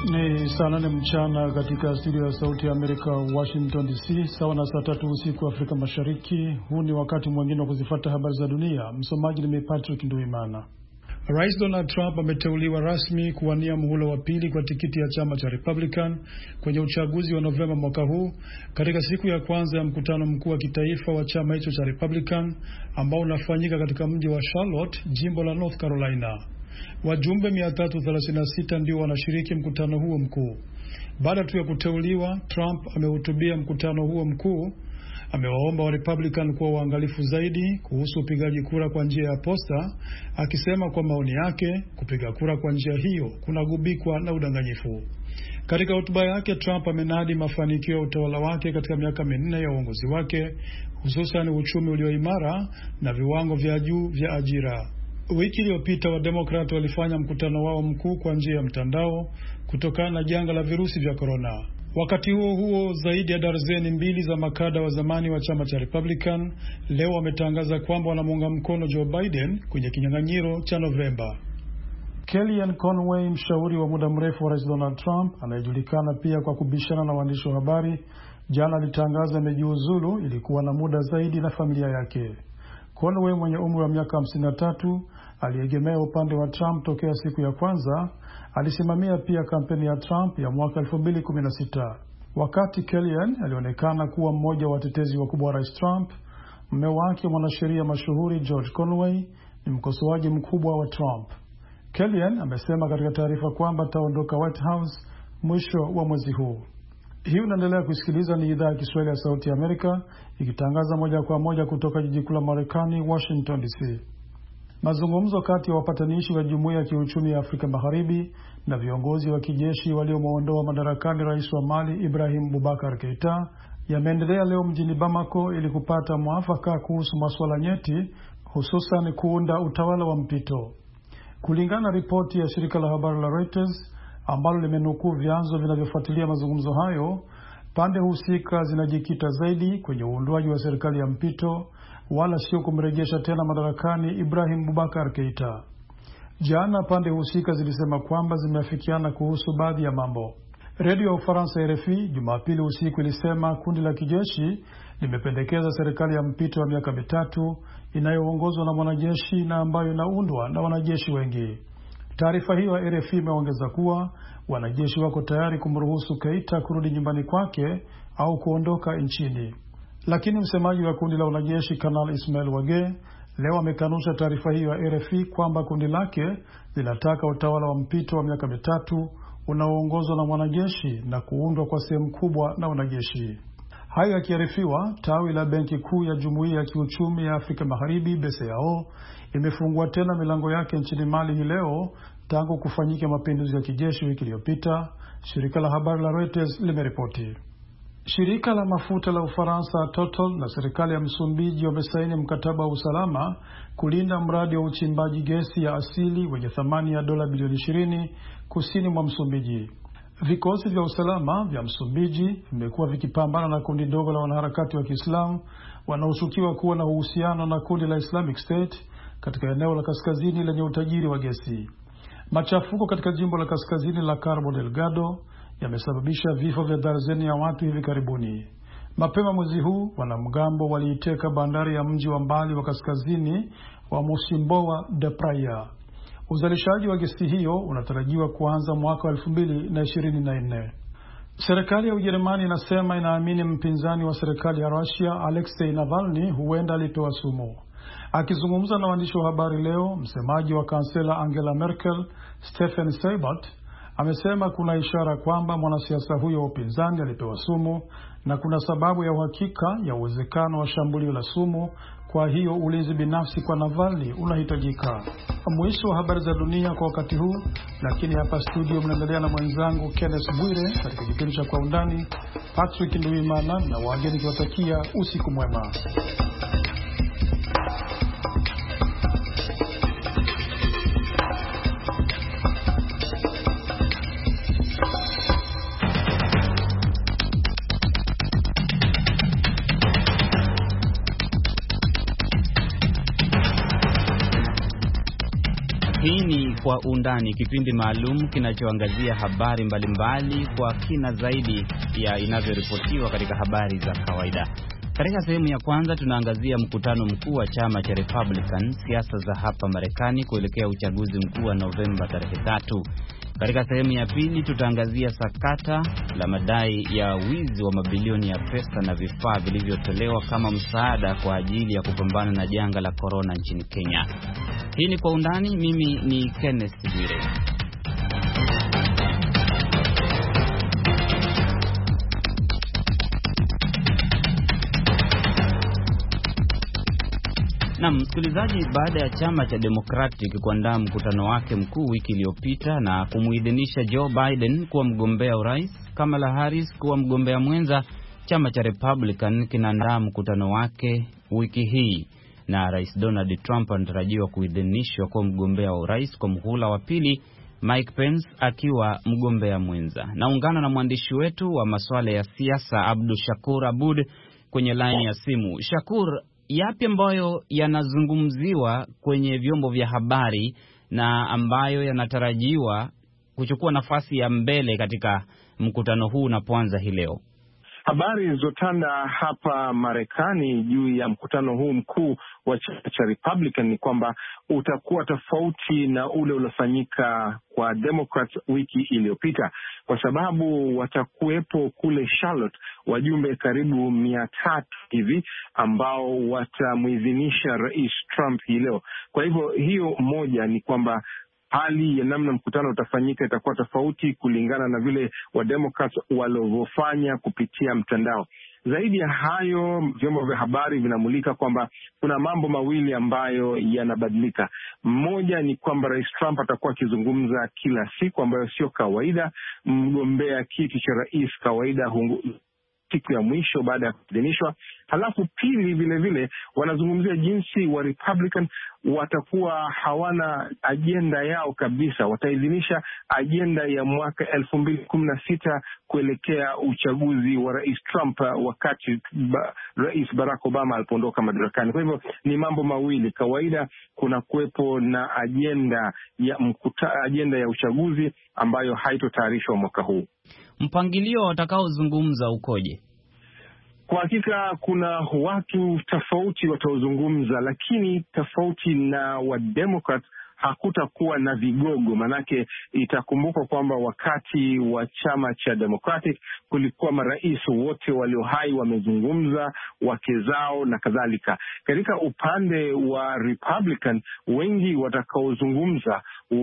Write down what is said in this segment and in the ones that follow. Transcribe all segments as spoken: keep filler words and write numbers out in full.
Ni saa nane mchana katika studio ya Sauti ya Amerika Washington D C, sawa na saa tatu usiku Afrika Mashariki. Huu ni wakati mwingine wa kuzifuata habari za dunia. Msomaji ni Patrick Nduimana. Rais Donald Trump ameteuliwa rasmi kuwania muhula wa pili kwa tikiti ya chama cha Republican kwenye uchaguzi wa Novemba mwaka huu, katika siku ya kwanza ya mkutano mkuu wa kitaifa wa chama hicho cha Republican ambao unafanyika katika mji wa Charlotte, jimbo la North Carolina. Wajumbe mia tatu thelathini na sita ndio wanashiriki mkutano huo mkuu. Baada tu ya kuteuliwa, Trump amehutubia mkutano huo mkuu. Amewaomba wa Republican kuwa waangalifu zaidi kuhusu upigaji kura kwa njia ya posta, akisema kwa maoni yake kupiga kura kwa njia hiyo kunagubikwa na udanganyifu. Katika hotuba yake, Trump amenadi mafanikio ya utawala wake katika miaka minne ya uongozi wake, hususan uchumi ulioimara na viwango vya juu vya ajira. Wiki iliyopita wa Democrat walifanya mkutano wao mkuu kwa njia ya mtandao kutokana na janga la virusi vya corona. Wakati huo huo, zaidi ya darzeni mbili za makada wa zamani wa chama cha Republican leo wametangaza kwamba wanamuunga mkono Joe Biden kwenye kinyang'anyiro cha Novemba. Kellyanne Conway, mshauri wa muda mrefu wa Rais Donald Trump anayejulikana pia kwa kubishana na waandishi wa habari, jana alitangaza amejiuzulu ili kuwa na muda zaidi na familia yake. Conway mwenye umri wa miaka hamsini na tatu aliegemea upande wa Trump tokea siku ya kwanza. Alisimamia pia kampeni ya Trump ya mwaka elfu mbili kumi na sita. Wakati Kellyanne alionekana kuwa mmoja wa watetezi wakubwa wa Rais Trump, mume wake mwanasheria mashuhuri George Conway ni mkosoaji mkubwa wa Trump. Kellyanne amesema katika taarifa kwamba ataondoka White House mwisho wa mwezi huu. Hii unaendelea kusikiliza, ni idhaa ya Kiswahili ya Sauti ya Amerika ikitangaza moja kwa moja kutoka jiji kuu la Marekani, Washington D C. Mazungumzo kati ya wapatanishi wa Jumuiya ya Kiuchumi ya Afrika Magharibi na viongozi wa kijeshi waliomuondoa madarakani rais wa Mali Ibrahim Boubacar Keita yameendelea leo mjini Bamako ili kupata mwafaka kuhusu masuala nyeti, hususan kuunda utawala wa mpito. Kulingana na ripoti ya shirika la habari la Reuters ambalo limenukuu vyanzo vinavyofuatilia mazungumzo hayo, pande husika zinajikita zaidi kwenye uundwaji wa serikali ya mpito, wala sio kumrejesha tena madarakani Ibrahim Boubacar Keita. Jana pande husika zilisema kwamba zimeafikiana kuhusu baadhi ya mambo. Redio ya Ufaransa R F I Jumapili usiku ilisema kundi la kijeshi limependekeza serikali ya mpito wa miaka mitatu inayoongozwa na mwanajeshi na ambayo inaundwa na wanajeshi wengi. Taarifa hiyo ya R F I imeongeza kuwa wanajeshi wako tayari kumruhusu Keita kurudi nyumbani kwake au kuondoka nchini. Lakini msemaji wa kundi la wanajeshi Kanali Ismail Wage leo amekanusha taarifa hiyo ya R F I kwamba kundi lake linataka utawala wa mpito wa miaka mitatu unaoongozwa na mwanajeshi na kuundwa kwa sehemu kubwa na wanajeshi. Hayo yakiarifiwa, tawi la Benki Kuu ya Jumuiya ya Kiuchumi ya Afrika Magharibi B C A O imefungua tena milango yake nchini Mali hii leo tangu kufanyika mapinduzi ya kijeshi wiki iliyopita, shirika la habari la Reuters limeripoti. Shirika la mafuta la Ufaransa Total na serikali ya Msumbiji wamesaini mkataba wa usalama kulinda mradi wa uchimbaji gesi ya asili wenye thamani ya dola bilioni ishirini kusini mwa Msumbiji. Vikosi vya usalama vya Msumbiji vimekuwa vikipambana na kundi dogo la wanaharakati wa Kiislamu wanaoshukiwa kuwa na uhusiano na kundi la Islamic State katika eneo la kaskazini lenye utajiri wa gesi. Machafuko katika jimbo la kaskazini la Cabo Delgado yamesababisha vifo vya darzeni ya watu hivi karibuni. Mapema mwezi huu wanamgambo waliiteka bandari ya mji wa mbali wa kaskazini wa Mocimboa de Praia. Uzalishaji wa gesi hiyo unatarajiwa kuanza mwaka wa elfu mbili na ishirini na nne. Serikali ya Ujerumani inasema inaamini mpinzani wa serikali ya Russia Alexei Navalny huenda alipewa sumu. Akizungumza na waandishi wa habari leo, msemaji wa kansela Angela Merkel Stefan Seibert amesema kuna ishara kwamba mwanasiasa huyo wa upinzani alipewa sumu na kuna sababu ya uhakika ya uwezekano wa shambulio la sumu, kwa hiyo ulinzi binafsi kwa Navalny unahitajika. Mwisho wa habari za dunia kwa wakati huu, lakini hapa studio mnaendelea na mwenzangu Kenneth Bwire katika kipindi cha Kwa Undani. Patrick Nduimana na wageni kiwatakia usiku mwema. Hii ni Kwa Undani, kipindi maalum kinachoangazia habari mbalimbali kwa kina zaidi ya inavyoripotiwa katika habari za kawaida. Katika sehemu ya kwanza tunaangazia mkutano mkuu wa chama cha Republican, siasa za hapa Marekani kuelekea uchaguzi mkuu wa Novemba tarehe tatu. Katika sehemu ya pili tutaangazia sakata la madai ya wizi wa mabilioni ya pesa na vifaa vilivyotolewa kama msaada kwa ajili ya kupambana na janga la corona nchini Kenya. Hii ni Kwa Undani, mimi ni Kenneth Bwire. Na msikilizaji, baada ya chama cha Democratic kuandaa mkutano wake mkuu wiki iliyopita na kumuidhinisha Joe Biden kuwa mgombea urais, Kamala Harris kuwa mgombea mwenza, chama cha Republican kinaandaa mkutano wake wiki hii na Rais Donald Trump anatarajiwa kuidhinishwa kuwa mgombea wa urais kwa muhula wa pili, Mike Pence akiwa mgombea mwenza. Naungana na mwandishi wetu wa masuala ya siasa Abdu Shakur Abud kwenye line ya simu. Shakur, yapi ambayo yanazungumziwa kwenye vyombo vya habari na ambayo yanatarajiwa kuchukua nafasi ya mbele katika mkutano huu unapoanza hii leo? Habari zilizotanda hapa Marekani juu ya mkutano huu mkuu wa chama cha Republican ni kwamba utakuwa tofauti na ule uliofanyika kwa Democrats wiki iliyopita, kwa sababu watakuwepo kule Charlotte wajumbe karibu mia tatu hivi ambao watamuidhinisha Rais Trump hii leo. Kwa hivyo hiyo moja ni kwamba hali ya namna mkutano utafanyika itakuwa tofauti kulingana na vile wa Democrats walivyofanya kupitia mtandao. Zaidi ya hayo, vyombo vya habari vinamulika kwamba kuna mambo mawili ambayo yanabadilika. Mmoja ni kwamba Rais Trump atakuwa akizungumza kila siku, ambayo sio kawaida. Mgombea kiti cha rais kawaida hungu siku ya mwisho baada ya kuidhinishwa. Halafu pili, vile vile wanazungumzia jinsi wa Republican watakuwa hawana ajenda yao kabisa. Wataidhinisha ajenda ya mwaka elfu mbili kumi na sita kuelekea uchaguzi wa Rais Trump wakati ba, Rais Barack Obama alipoondoka madarakani. Kwa hivyo ni mambo mawili. Kawaida kuna kuwepo na ajenda ya mkuta, ajenda ya uchaguzi ambayo haitotayarishwa mwaka huu. Mpangilio watakaozungumza ukoje? Kwa hakika kuna watu tofauti wataozungumza, lakini tofauti na wa Democrats hakutakuwa na vigogo. Manake itakumbuka kwamba wakati wa chama cha Democratic kulikuwa marais wote walio hai wamezungumza, wake zao na kadhalika. Katika upande wa Republican, wengi watakaozungumza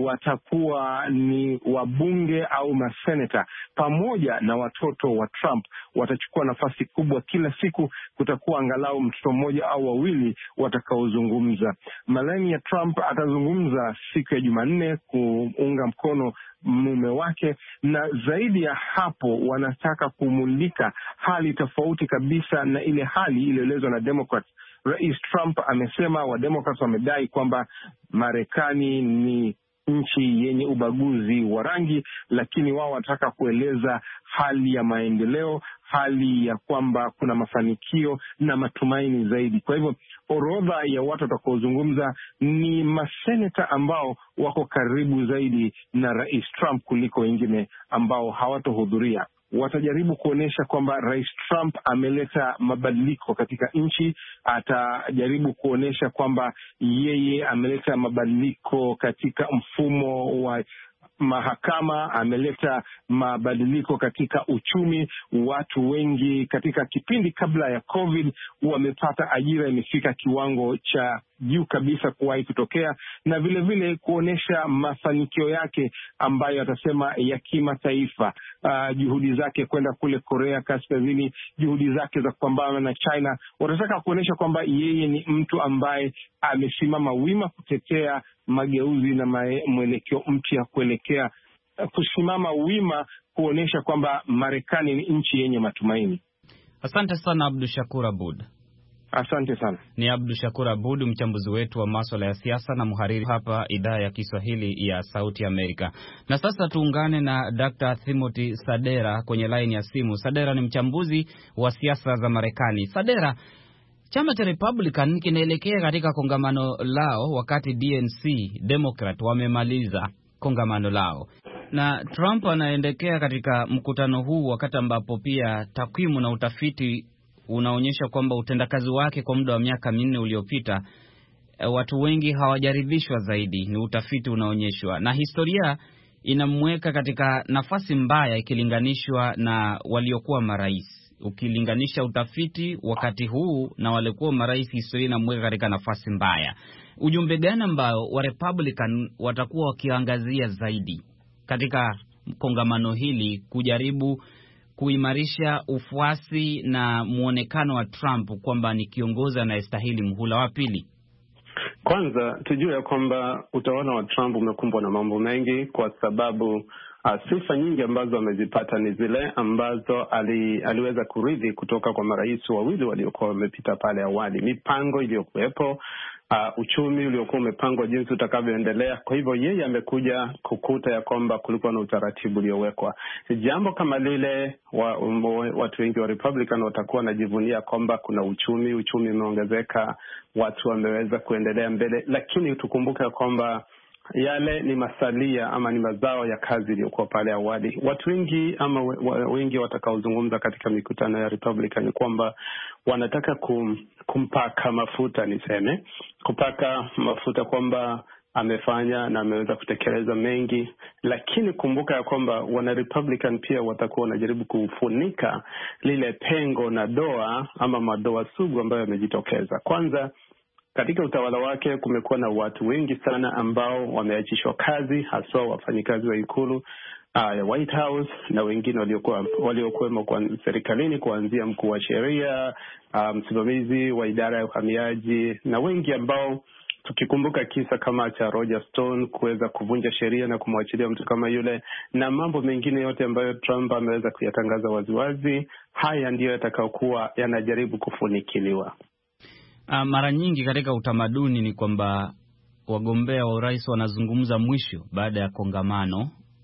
watakuwa ni wabunge au maseneta pamoja na watoto wa Trump. Watachukua nafasi kubwa. Kila siku kutakuwa angalau mtoto mmoja au wawili watakaozungumza. Melania Trump atazungumza siku ya Jumanne kuunga mkono mume wake, na zaidi ya hapo wanataka kumulika hali tofauti kabisa na ile hali iliyoelezwa na Democrats. Rais Trump amesema wa Democrats wamedai kwamba Marekani ni nchi yenye ubaguzi wa rangi, lakini wao wanataka kueleza hali ya maendeleo, hali ya kwamba kuna mafanikio na matumaini zaidi. Kwa hivyo orodha ya watu watakaozungumza ni maseneta ambao wako karibu zaidi na Rais Trump kuliko wengine ambao hawatohudhuria. Watajaribu kuonesha kwamba Rais Trump ameleta mabadiliko katika nchi. Atajaribu kuonesha kwamba yeye ameleta mabadiliko katika mfumo wa mahakama, ameleta mabadiliko katika uchumi. Watu wengi katika kipindi kabla ya COVID wamepata ajira, imefika kiwango cha juu kabisa kuwahi kutokea, na vile vile kuonesha mafanikio yake ambayo atasema ya kimataifa. Uh, juhudi zake kwenda kule Korea Kaskazini, juhudi zake za kupambana na China. Watataka kuonesha kwamba yeye ni mtu ambaye amesimama wima kutetea mageuzi na mwelekeo mpya kuelekea kusimama wima, kuonesha kwamba Marekani ni nchi yenye matumaini. Asante sana Abdu Shakur Abud. Asante sana. Ni Abdu Shakur Abud, mchambuzi wetu wa masuala ya siasa na mhariri hapa idhaa ya Kiswahili ya Sauti Amerika. Na sasa tuungane na Doctor Timothy Sadera kwenye line ya simu. Sadera ni mchambuzi wa siasa za Marekani. Sadera, Chama cha Republican kinaelekea katika kongamano lao wakati D N C Democrat wamemaliza kongamano lao, na Trump anaendekea katika mkutano huu wakati ambapo pia takwimu na utafiti unaonyesha kwamba utendakazi wake kwa muda wa miaka minne uliopita watu wengi hawajaridhishwa zaidi, ni utafiti unaonyeshwa, na historia inamweka katika nafasi mbaya ikilinganishwa na waliokuwa marais. Ukilinganisha utafiti wakati huu na walikuwa marais, historia inamweka katika nafasi mbaya. Ujumbe gani ambao wa Republican watakuwa wakiangazia zaidi katika kongamano hili kujaribu kuimarisha ufuasi na muonekano wa Trump kwamba ni kiongozi anayestahili mhula wa pili? Kwanza tujue ya kwamba utawala wa Trump umekumbwa na mambo mengi, kwa sababu uh, sifa nyingi ambazo amezipata ni zile ambazo ali, aliweza kurithi kutoka kwa marais wawili waliokuwa wamepita pale awali. Mipango iliyokuwepo, uh, uchumi uliokuwa umepangwa jinsi utakavyoendelea. Kwa hivyo yeye amekuja kukuta ya kwamba kulikuwa na utaratibu uliowekwa. Jambo kama lile wa, um, watu wengi wa Republican watakuwa wanajivunia kwamba kuna uchumi, uchumi umeongezeka, watu wameweza kuendelea mbele, lakini tukumbuke kwamba yale ni masalia ama ni mazao ya kazi iliyokuwa pale awali. Watu wengi ama wengi watakaozungumza katika mikutano ya Republican kwamba wanataka kum, kumpaka mafuta, niseme kupaka mafuta kwamba amefanya na ameweza kutekeleza mengi, lakini kumbuka ya kwamba wana Republican pia watakuwa wanajaribu kufunika lile pengo na doa ama madoa sugu ambayo yamejitokeza. Kwanza, katika utawala wake kumekuwa na watu wengi sana ambao wameachishwa kazi, haswa wafanyikazi wa ikulu uh, ya White House, na wengine waliokuwa waliokuwemo kwa serikalini, kuanzia mkuu wa sheria, msimamizi um, wa idara ya uhamiaji, na wengi ambao tukikumbuka kisa kama cha Roger Stone kuweza kuvunja sheria na kumwachilia mtu kama yule, na mambo mengine yote ambayo Trump ameweza kuyatangaza waziwazi, haya ndiyo yatakayokuwa yanajaribu kufunikiliwa. Uh, mara nyingi katika utamaduni ni kwamba wagombea wa urais wanazungumza mwisho baada ya kongamano.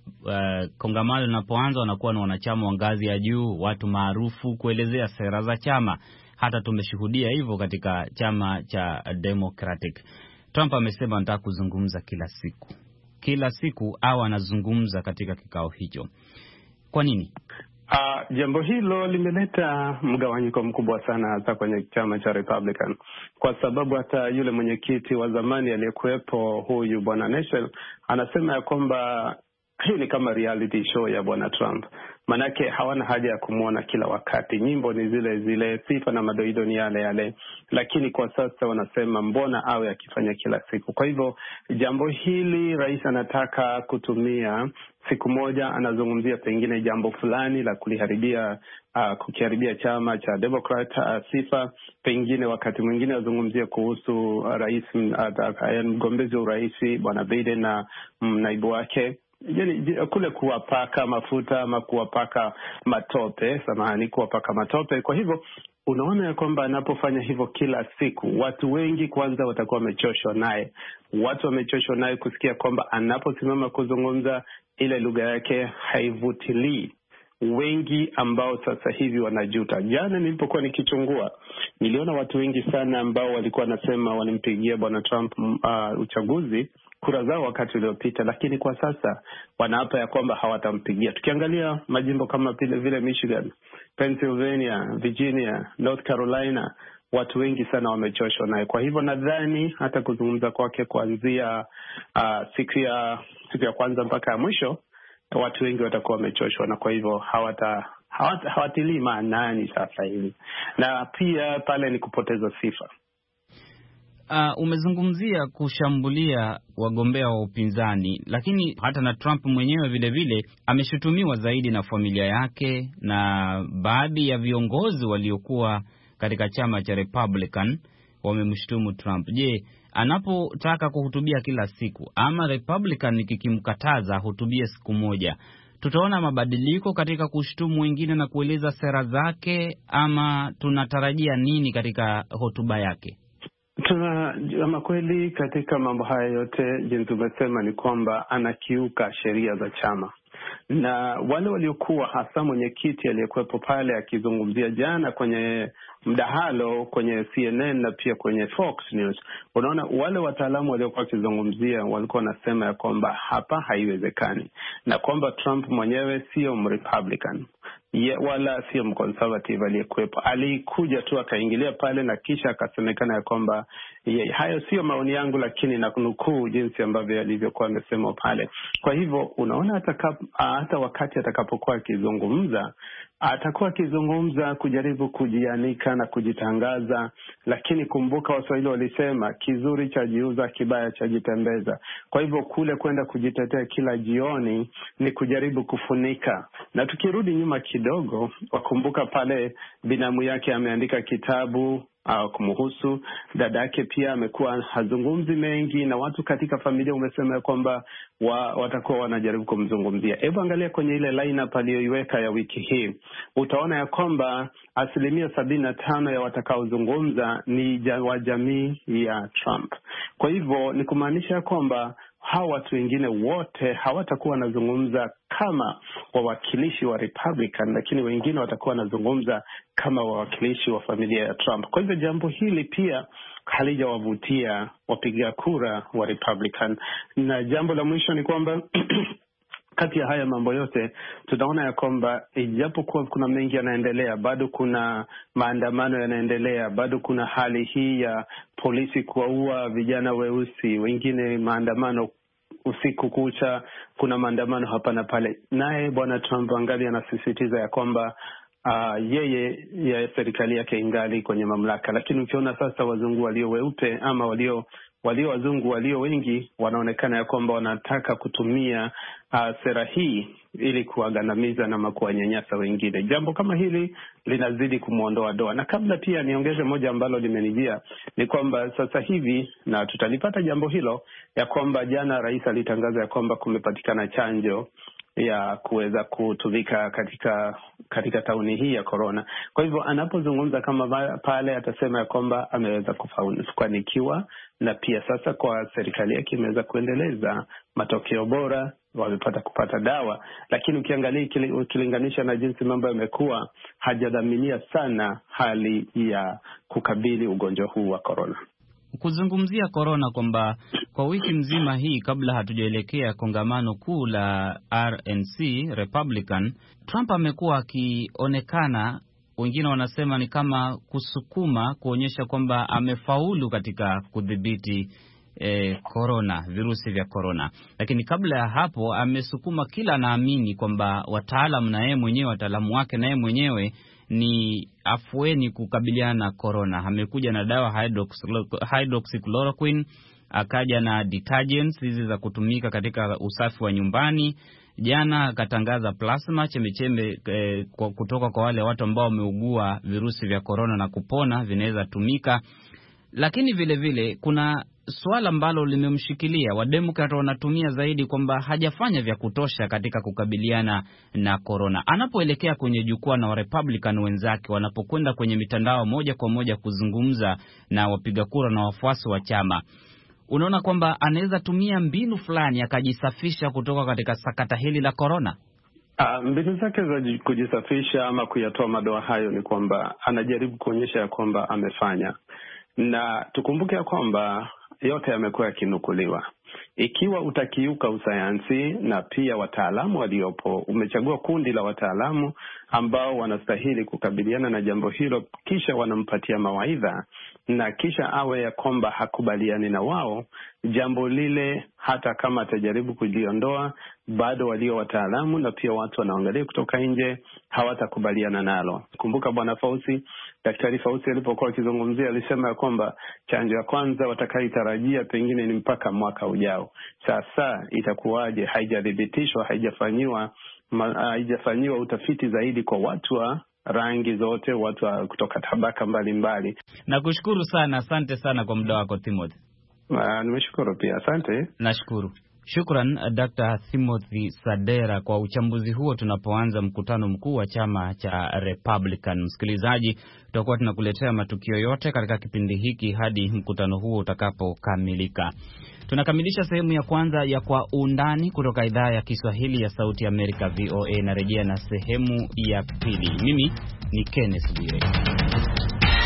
Uh, kongamano linapoanza wanakuwa na wanachama wa ngazi ya juu, watu maarufu kuelezea sera za chama. Hata tumeshuhudia hivyo katika chama cha Democratic. Trump amesema anataka kuzungumza kila siku. Kila siku au anazungumza katika kikao hicho. Kwa nini? Uh, jambo hilo limeleta mgawanyiko mkubwa sana hasa kwenye chama cha Republican, kwa sababu hata yule mwenyekiti wa zamani aliyekuwepo, huyu bwana Nashel, anasema ya kwamba hii ni kama reality show ya bwana Trump. Manake hawana haja ya kumuona kila wakati. Nyimbo ni zile zile, sifa na madoido ni yale yale, lakini kwa sasa wanasema mbona awe akifanya kila siku. Kwa hivyo jambo hili rais anataka kutumia siku moja, anazungumzia pengine jambo fulani la kuliharibia uh, kukiharibia chama cha Democrat uh, sifa. Pengine wakati mwingine azungumzia kuhusu uh, rais uh, mgombezi wa urais bwana Biden na um, naibu wake. Yani kule kuwapaka mafuta ama kuwapaka matope, samahani, kuwapaka matope. Kwa hivyo unaona ya kwamba anapofanya hivyo kila siku, watu wengi kwanza watakuwa wamechoshwa naye. Watu wamechoshwa naye kusikia kwamba anaposimama kuzungumza ile lugha yake haivutilii wengi ambao sasa hivi wanajuta. Jana nilipokuwa nikichungua, niliona watu wengi sana ambao walikuwa nasema walimpigia bwana Trump uh, uchaguzi kura zao wakati uliopita, lakini kwa sasa wanaapa ya kwamba hawatampigia. Tukiangalia majimbo kama vile vile Michigan, Pennsylvania, Virginia, North Carolina, watu wengi sana wamechoshwa naye. Kwa hivyo nadhani hata kuzungumza kwake kuanzia uh, siku ya siku ya kwanza mpaka ya mwisho, watu wengi watakuwa wamechoshwa, na kwa hivyo hawata hawata hawatilii maanani sasa hivi. Na pia pale ni kupoteza sifa. Uh, umezungumzia kushambulia wagombea wa upinzani, lakini hata na Trump mwenyewe vile vile ameshutumiwa zaidi na familia yake na baadhi ya viongozi waliokuwa katika chama cha Republican wamemshutumu Trump. Je, anapotaka kuhutubia kila siku ama Republican kikimkataza hutubia siku moja, tutaona mabadiliko katika kushutumu wengine na kueleza sera zake, ama tunatarajia nini katika hotuba yake? Tuna ama kweli katika mambo haya yote, jinsi umesema, ni kwamba anakiuka sheria za chama. Na wale waliokuwa hasa mwenyekiti aliyekuwepo pale akizungumzia jana kwenye mdahalo kwenye C N N na pia kwenye Fox News, unaona wale wataalamu waliokuwa wakizungumzia walikuwa wanasema ya kwamba hapa haiwezekani, na kwamba Trump mwenyewe sio mRepublican Ye, wala sio mconservative aliyekuwepo. Alikuja tu akaingilia pale na kisha akasemekana ya kwamba hayo sio maoni yangu, lakini na nukuu jinsi ambavyo alivyokuwa amesema pale. Kwa hivyo unaona hata, kap, hata wakati atakapokuwa akizungumza atakuwa akizungumza kujaribu kujianika na kujitangaza, lakini kumbuka Waswahili walisema kizuri cha jiuza, kibaya cha jitembeza. Kwa hivyo kule kwenda kujitetea kila jioni ni kujaribu kufunika. Na tukirudi nyuma kidogo, wakumbuka pale binamu yake ameandika kitabu au kumhusu dada yake, pia amekuwa hazungumzi mengi, na watu katika familia umesema kwamba wa, watakuwa wanajaribu kumzungumzia. Hebu angalia kwenye ile lineup aliyoiweka ya wiki hii, utaona ya kwamba asilimia sabini na tano ya watakaozungumza ni wa jamii ya Trump. Kwa hivyo ni kumaanisha ya kwamba hawa watu wengine wote hawatakuwa wanazungumza kama wawakilishi wa Republican, lakini wengine watakuwa wanazungumza kama wawakilishi wa familia ya Trump. Kwa hivyo jambo hili pia halijawavutia wapiga kura wa Republican. Na jambo la mwisho ni kwamba kati ya haya mambo yote tunaona ya kwamba ijapokuwa kuna mengi yanaendelea, bado kuna maandamano yanaendelea, bado kuna hali hii ya polisi kuwaua vijana weusi, wengine maandamano usiku kucha, kuna maandamano hapa na pale. Naye bwana Trump angali anasisitiza ya kwamba Uh, yeye ya serikali yake ingali kwenye mamlaka. Lakini ukiona sasa wazungu walio weupe ama walio walio wazungu walio wengi wanaonekana ya kwamba wanataka kutumia uh, sera hii ili kuwagandamiza na kuwanyanyasa wengine. Jambo kama hili linazidi kumuondoa doa. Na kabla pia niongeze moja ambalo limenijia ni kwamba sasa hivi, na tutalipata jambo hilo, ya kwamba jana rais alitangaza ya kwamba kumepatikana chanjo ya kuweza kutumika katika katika tauni hii ya corona. Kwa hivyo anapozungumza kama pale atasema ya kwamba ameweza kufanikiwa, na pia sasa kwa serikali yake imeweza kuendeleza matokeo bora, wamepata kupata dawa. Lakini ukiangalia ukilinganisha na jinsi mambo yamekuwa, hajadhaminia sana hali ya kukabili ugonjwa huu wa corona. Kuzungumzia corona kwamba kwa wiki mzima hii kabla hatujaelekea kongamano kuu la R N C Republican, Trump amekuwa akionekana, wengine wanasema ni kama kusukuma kuonyesha kwamba amefaulu katika kudhibiti eh, corona, virusi vya corona. Lakini kabla ya hapo amesukuma kila naamini kwamba wataalamu na yeye mwenyewe, wataalamu wake na yeye mwenyewe ni afueni kukabiliana na corona. Amekuja na dawa hydroxychloroquine, akaja na detergents hizi za kutumika katika usafi wa nyumbani. Jana akatangaza plasma, chembechembe eh, kutoka kwa wale watu ambao wameugua virusi vya corona na kupona, vinaweza tumika. Lakini vile vile kuna swala ambalo limemshikilia, Wademokrat wanatumia zaidi kwamba hajafanya vya kutosha katika kukabiliana na corona. Anapoelekea kwenye jukwaa na Warepublican wenzake wanapokwenda kwenye mitandao moja kwa moja kuzungumza na wapiga kura na wafuasi wa chama, unaona kwamba anaweza tumia mbinu fulani akajisafisha kutoka katika sakata hili la corona. Uh, mbinu zake za kujisafisha ama kuyatoa madoa hayo ni kwamba anajaribu kuonyesha ya kwamba amefanya. Na tukumbuke ya kwamba yote yamekuwa yakinukuliwa. Ikiwa utakiuka usayansi na pia wataalamu waliopo, umechagua kundi la wataalamu ambao wanastahili kukabiliana na jambo hilo, kisha wanampatia mawaidha, na kisha awe ya kwamba hakubaliani na wao, jambo lile hata kama atajaribu kujiondoa, bado walio wataalamu na pia watu wanaangalia kutoka nje hawatakubaliana nalo. Kumbuka bwana Fauci, Daktari Fauci alipokuwa akizungumzia alisema ya kwamba chanjo ya kwanza watakayotarajia pengine ni mpaka mwaka ujao. Sasa itakuwaje? Haijadhibitishwa, haijafanyiwa haijafanyiwa utafiti zaidi kwa watu wa rangi zote, watu wa kutoka tabaka mbalimbali. Nakushukuru sana, asante sana kwa muda wako Timothy. Uh, nimeshukuru pia, asante. Nashukuru. Shukran Doctor Timothy Sadera kwa uchambuzi huo tunapoanza mkutano mkuu wa chama cha Republican. Msikilizaji, tutakuwa tunakuletea matukio yote katika kipindi hiki hadi mkutano huo utakapokamilika. Tunakamilisha sehemu ya kwanza ya Kwa Undani kutoka idhaa ya Kiswahili ya Sauti ya Amerika V O A, na rejea na sehemu ya pili. Mimi ni Kenneth Bwire.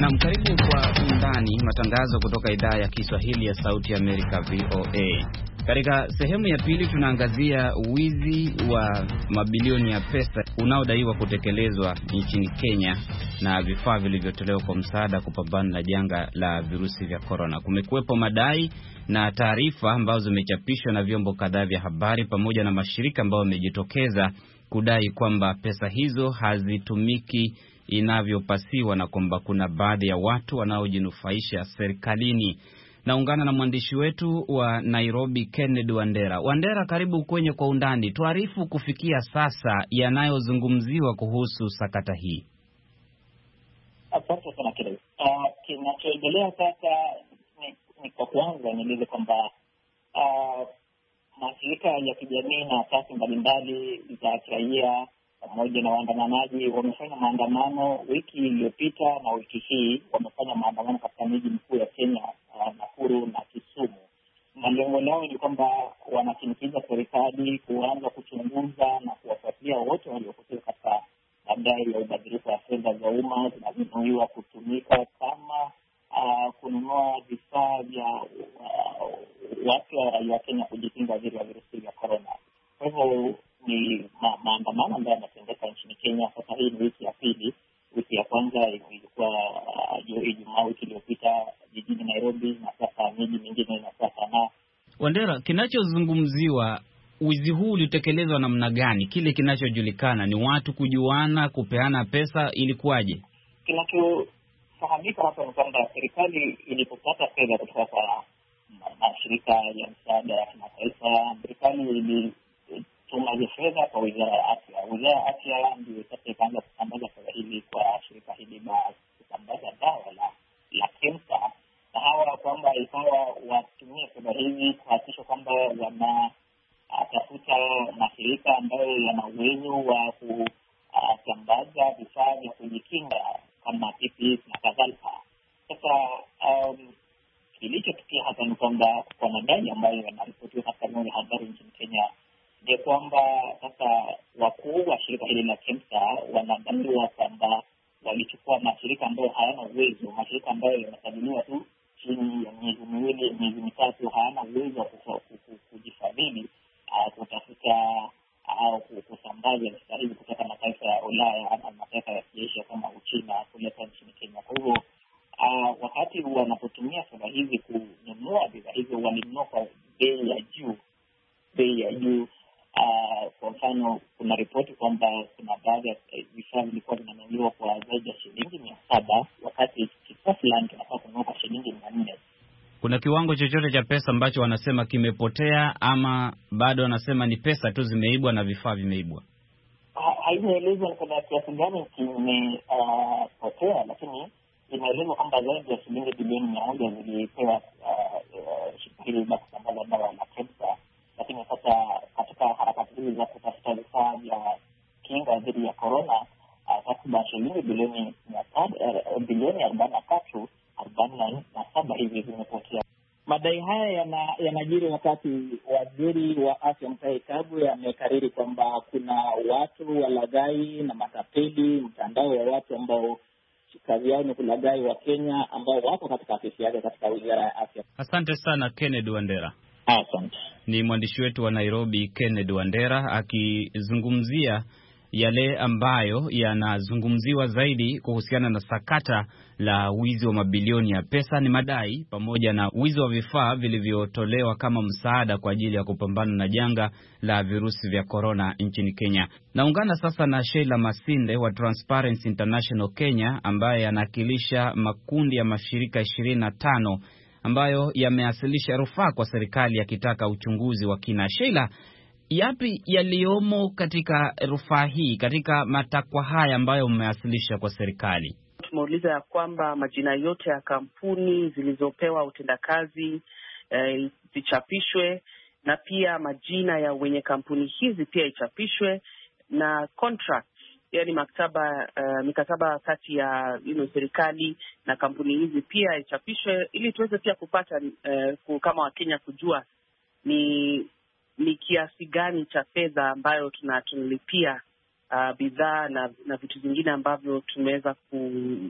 Na mkaribu kwa undani, matangazo kutoka idhaa ya Kiswahili ya Sauti ya Amerika V O A. Katika sehemu ya pili tunaangazia wizi wa mabilioni ya pesa unaodaiwa kutekelezwa nchini Kenya na vifaa vilivyotolewa kwa msaada kupambana na janga la virusi vya corona. Kumekuwepo madai na taarifa ambazo zimechapishwa na vyombo kadhaa vya habari pamoja na mashirika ambayo yamejitokeza kudai kwamba pesa hizo hazitumiki inavyopasiwa na kwamba kuna baadhi ya watu wanaojinufaisha serikalini. Naungana na mwandishi wetu wa Nairobi Kennedy Wandera. Wandera, karibu kwenye kwa undani. Tuarifu kufikia sasa yanayozungumziwa kuhusu sakata hii. Asante sana kile. Uh, kinachoendelea sasa ni, ni kwa kwanza nieleze kwamba uh, mashirika ya kijamii na asasi mbalimbali za kiraia pamoja na waandamanaji wamefanya maandamano wiki iliyopita na wiki hii wamefanya maandamano katika miji mikuu ya Kenya, uh, Nakuru na Kisumu. Na lengo lao ni kwamba wanashinikiza serikali kuanza kuchunguza na kuwafuatilia wote waliohusika katika madai ya ubadhirifu wa fedha za umma zinazonuiwa kutumika kama uh, kununua vifaa vya uh, watu wa raia wa Kenya kujikinga dhidi ya virusi vya corona. Kwa hivyo ni ma, maandamano ambayo yanatendeka nchini Kenya. Sasa hii ni wiki ya pili. Wiki ya kwanza ilikuwa uh, Ijumaa wiki iliyopita jijini Nairobi, na sasa miji mingine inafuata. Na Wandera, kinachozungumziwa, wizi huu ulitekelezwa namna gani? Kile kinachojulikana ni watu kujuana, kupeana pesa, ilikuwaje? Kinachofahamika hapa ni kwamba serikali ilipopata fedha kutoka kwa mashirika ya msaada ya kimataifa, serikali ilituma fedha kwa wizara ya afya. Wizara ya afya ndio sasa ikaanza kusambaza fedha hili kwa shirika hili la kusambaza dawa la la KEMSA, na hawa kwamba ikawa watumie fedha hizi kuhakikisha kwamba wana atafuta mashirika ambayo yana uwezo wa kusambaza vifaa vya kujikinga kama P P E na kadhalika. Sasa um, kilichotukia hapa ni kwamba kwa madai ambayo yanaripotiwa katika vyombo vya habari nchini Kenya ni kwamba sasa wakuu wa shirika hili la KEMSA wanadaiwa kwamba walichukua mashirika ambayo hayana uwezo, mashirika ambayo yanasajiliwa tu chini ya miezi miwili, miezi mitatu, hayana uwezo wa kujifadhili kutafuta au kusambaza vifaa hivi kutoka mataifa ya Ulaya ama mataifa ya Asia kama Uchina kuleta nchini Kenya. Kwa hivyo uh, wakati wanapotumia fedha hizi kununua bidhaa hizo, walinunua kwa bei ya juu, bei ya juu. Uh, kwa mfano kuna ripoti kwamba kuna baadhi ya vifaa vilikuwa vinanunuliwa kwa zaidi ya shilingi mia saba wakati kifaa fulani kinafaa kununua kwa shilingi mia nne. Kuna kiwango chochote cha pesa ambacho wanasema kimepotea ama bado wanasema ni pesa tu zimeibwa na vifaa vimeibwa? Haijaelezwa ni kuna kiasi gani kimepotea, uh, lakini inaelezwa kwamba zaidi ya shilingi bilioni mia moja zilipewa shirika hili la kusambaza dawa la KEMSA. Lakini sasa katika harakati hizi za kutafuta vifaa vya kinga dhidi ya corona, uh, takriban shilingi bilioni bilioni arobaini na tatu arobaini na saba hivi zimepotea. Madai haya yanajiri yana wakati waziri wa afya Mutahi Kagwe amekariri kwamba kuna watu walaghai na matapeli, mtandao wa watu ambao kazi yao ni kulaghai wa Kenya ambao wako katika afisi yake katika wizara ya afya. Asante sana Kennedy Wandera. Asante. Ni mwandishi wetu wa Nairobi Kennedy Wandera akizungumzia yale ambayo yanazungumziwa zaidi kuhusiana na sakata la wizi wa mabilioni ya pesa. Ni madai pamoja na wizi wa vifaa vilivyotolewa kama msaada kwa ajili ya kupambana na janga la virusi vya corona nchini Kenya. Naungana sasa na Sheila Masinde wa Transparency International Kenya, ambaye anakilisha makundi ya mashirika ishirini na tano ambayo yameasilisha rufaa kwa serikali yakitaka uchunguzi wa kina. Sheila, yapi yaliomo katika rufaa hii, katika matakwa haya ambayo mmewasilisha kwa serikali? Tumeuliza ya kwamba majina yote ya kampuni zilizopewa utendakazi eh, zichapishwe, na pia majina ya wenye kampuni hizi pia ichapishwe, na contract, yani maktaba uh, mikataba kati ya you know, serikali na kampuni hizi pia ichapishwe, ili tuweze pia kupata uh, kama Wakenya kujua ni ni kiasi gani cha fedha ambayo tunalipia uh, bidhaa na, na vitu vingine ambavyo tumeweza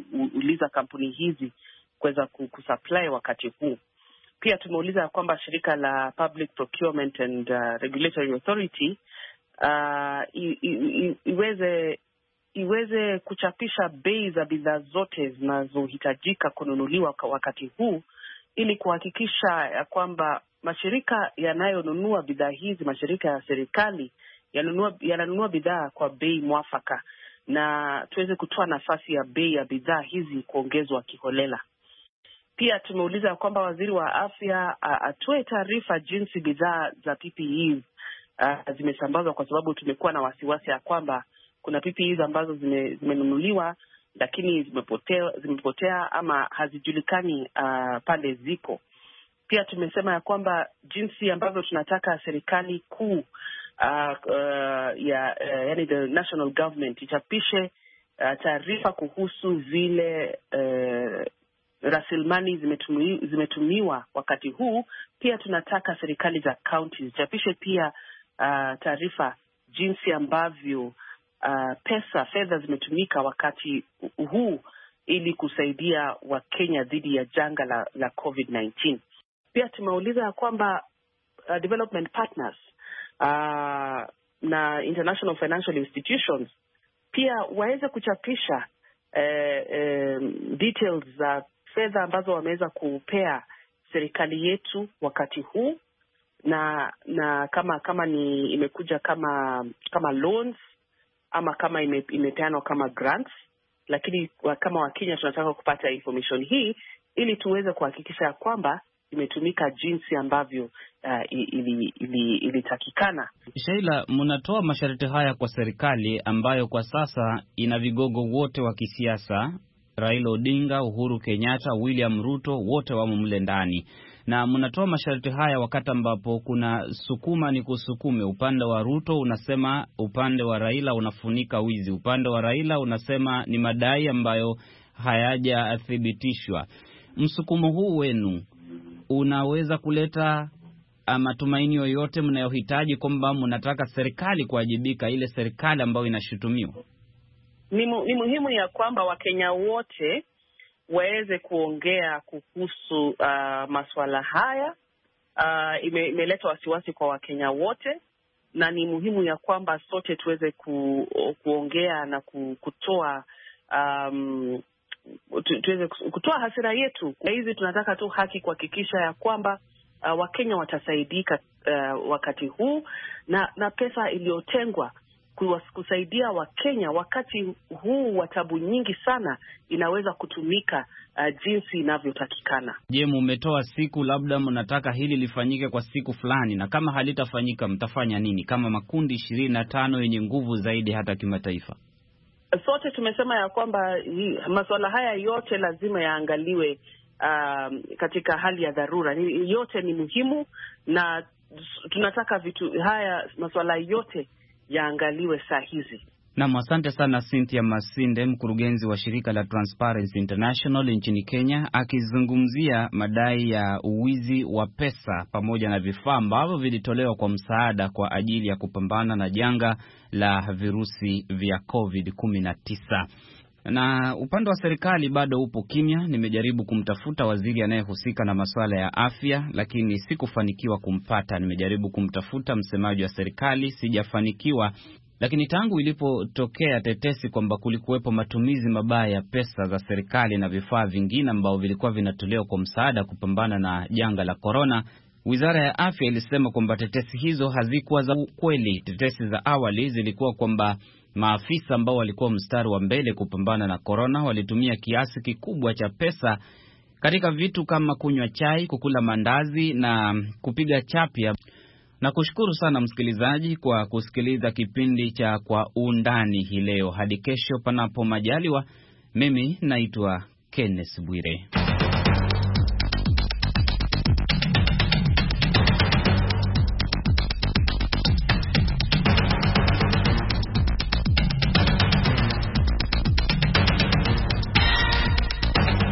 kuuliza kampuni hizi kuweza kusupply wakati huu. Pia tumeuliza ya kwamba shirika la Public Procurement and uh, Regulatory Authority uh, i, i, i, iweze iweze kuchapisha bei za bidhaa zote zinazohitajika kununuliwa wakati huu, ili kuhakikisha ya kwamba mashirika yanayonunua bidhaa hizi, mashirika ya serikali yanunua yananunua bidhaa kwa bei mwafaka, na tuweze kutoa nafasi ya bei ya bidhaa hizi kuongezwa kiholela. Pia tumeuliza ya kwamba waziri wa afya atoe taarifa jinsi bidhaa za P P Es uh, zimesambazwa, kwa sababu tumekuwa na wasiwasi ya kwamba kuna P P Es ambazo zime, zimenunuliwa lakini zimepotea, zimepotea ama hazijulikani uh, pale ziko. Pia tumesema ya kwamba jinsi ambavyo tunataka serikali kuu uh, uh, ya uh, yani the national government ichapishe uh, taarifa kuhusu vile uh, rasilimali zimetumi, zimetumiwa wakati huu. Pia tunataka serikali za counties zichapishe pia uh, taarifa jinsi ambavyo uh, pesa fedha zimetumika wakati huu ili kusaidia Wakenya dhidi ya janga la, la COVID nineteen. Pia tumeuliza kwamba uh, development partners uh, na international financial institutions pia waweze kuchapisha uh, uh, details za uh, fedha ambazo wameweza kupea serikali yetu wakati huu, na na kama kama ni imekuja kama kama loans ama kama ime, imepeanwa kama grants. Lakini kama Wakenya tunataka kupata information hii ili tuweze kuhakikisha kwamba imetumika jinsi ambavyo uh, ili, ili, ilitakikana. Sheila, mnatoa masharti haya kwa serikali ambayo kwa sasa ina vigogo wote wa kisiasa, Raila Odinga, Uhuru Kenyatta, William Ruto, wote wamo mle ndani. Na mnatoa masharti haya wakati ambapo kuna sukuma ni kusukume. Upande wa Ruto unasema upande wa Raila unafunika wizi. Upande wa Raila unasema ni madai ambayo hayajathibitishwa. Msukumo huu wenu unaweza kuleta matumaini yoyote mnayohitaji kwamba mnataka serikali kuwajibika, ile serikali ambayo inashutumiwa? Ni, mu, ni muhimu ya kwamba Wakenya wote waweze kuongea kuhusu uh, masuala haya. Uh, ime, imeleta wasiwasi kwa Wakenya wote, na ni muhimu ya kwamba sote tuweze ku, kuongea na ku, kutoa um, tu, tuweze kutoa hasira yetu. Hizi tunataka tu haki kuhakikisha ya kwamba uh, Wakenya watasaidika uh, wakati huu, na, na pesa iliyotengwa kusaidia Wakenya wakati huu wa tabu nyingi sana inaweza kutumika uh, jinsi inavyotakikana. Je, mmetoa siku labda mnataka hili lifanyike kwa siku fulani, na kama halitafanyika mtafanya nini kama makundi ishirini na tano yenye nguvu zaidi hata kimataifa? Sote tumesema ya kwamba masuala haya yote lazima yaangaliwe uh, katika hali ya dharura. Yote ni muhimu na tunataka vitu haya masuala yote yaangaliwe saa hizi. Naam, asante sana Cynthia Masinde, mkurugenzi wa shirika la Transparency International nchini Kenya, akizungumzia madai ya uwizi wa pesa pamoja na vifaa ambavyo vilitolewa kwa msaada kwa ajili ya kupambana na janga la virusi vya COVID kumi na tisa. Na upande wa serikali bado upo kimya. Nimejaribu kumtafuta waziri anayehusika na masuala ya afya, lakini sikufanikiwa kumpata. Nimejaribu kumtafuta msemaji wa serikali, sijafanikiwa. Lakini tangu ilipotokea tetesi kwamba kulikuwepo matumizi mabaya ya pesa za serikali na vifaa vingine ambao vilikuwa vinatolewa kwa msaada kupambana na janga la corona, Wizara ya Afya ilisema kwamba tetesi hizo hazikuwa za ukweli. Tetesi za awali zilikuwa kwamba maafisa ambao walikuwa mstari wa mbele kupambana na corona walitumia kiasi kikubwa cha pesa katika vitu kama kunywa chai, kukula mandazi na kupiga chapia. Na kushukuru sana msikilizaji kwa kusikiliza kipindi cha Kwa Undani hii leo. Hadi kesho panapo majaliwa, mimi naitwa Kenneth Bwire.